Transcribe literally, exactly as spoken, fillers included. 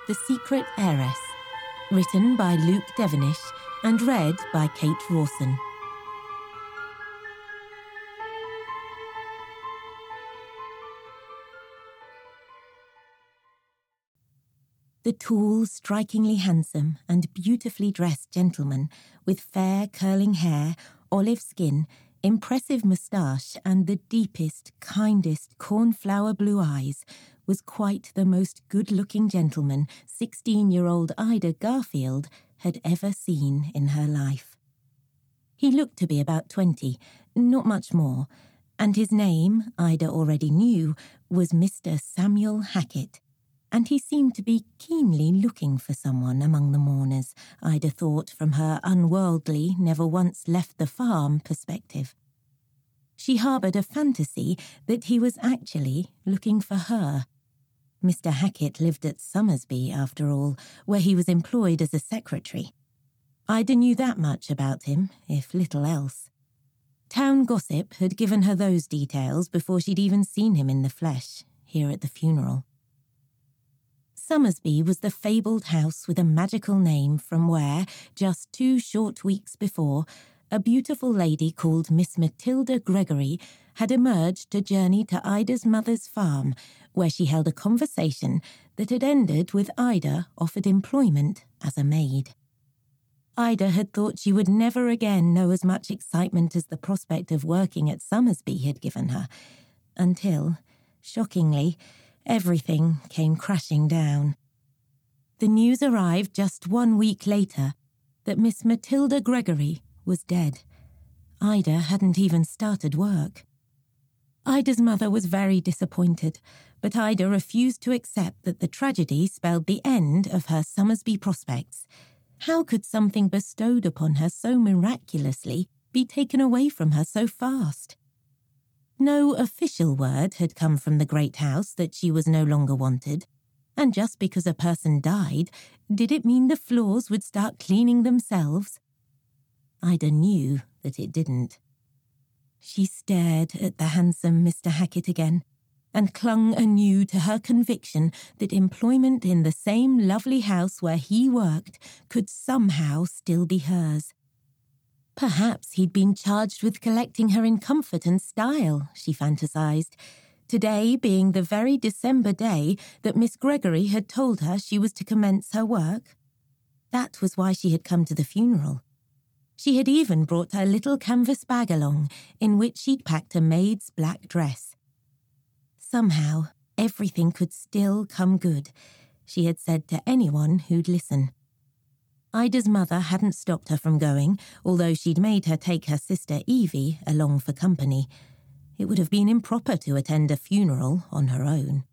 The Secret Heiress, written by Luke Devenish and read by Kate Rawson. The tall, strikingly handsome and beautifully dressed gentleman with fair curling hair, olive skin, impressive moustache and the deepest, kindest cornflower blue eyes was quite the most good-looking gentleman sixteen-year-old Ida Garfield had ever seen in her life. He looked to be about twenty, not much more, and his name, Ida already knew, was Mister Samuel Hackett. And he seemed to be keenly looking for someone among the mourners, Ida thought from her unworldly, never-once-left-the-farm perspective. She harboured a fantasy that he was actually looking for her. Mister Hackett lived at Summersby, after all, where he was employed as a secretary. Ida knew that much about him, if little else. Town gossip had given her those details before she'd even seen him in the flesh, here at the funeral. Summersby was the fabled house with a magical name from where, just two short weeks before, a beautiful lady called Miss Matilda Gregory had emerged to journey to Ida's mother's farm, where she held a conversation that had ended with Ida offered employment as a maid. Ida had thought she would never again know as much excitement as the prospect of working at Summersby had given her, until, shockingly, everything came crashing down. The news arrived just one week later that Miss Matilda Gregory was dead. Ida hadn't even started work. Ida's mother was very disappointed, but Ida refused to accept that the tragedy spelled the end of her Summersby prospects. How could something bestowed upon her so miraculously be taken away from her so fast? No official word had come from the great house that she was no longer wanted, and just because a person died, did it mean the floors would start cleaning themselves? Ida knew that it didn't. She stared at the handsome Mister Hackett again, and clung anew to her conviction that employment in the same lovely house where he worked could somehow still be hers. Perhaps he'd been charged with collecting her in comfort and style, she fantasized, today being the very December day that Miss Gregory had told her she was to commence her work. That was why she had come to the funeral. She had even brought her little canvas bag along, in which she'd packed a maid's black dress. Somehow, everything could still come good, she had said to anyone who'd listen. Ida's mother hadn't stopped her from going, although she'd made her take her sister Evie along for company. It would have been improper to attend a funeral on her own.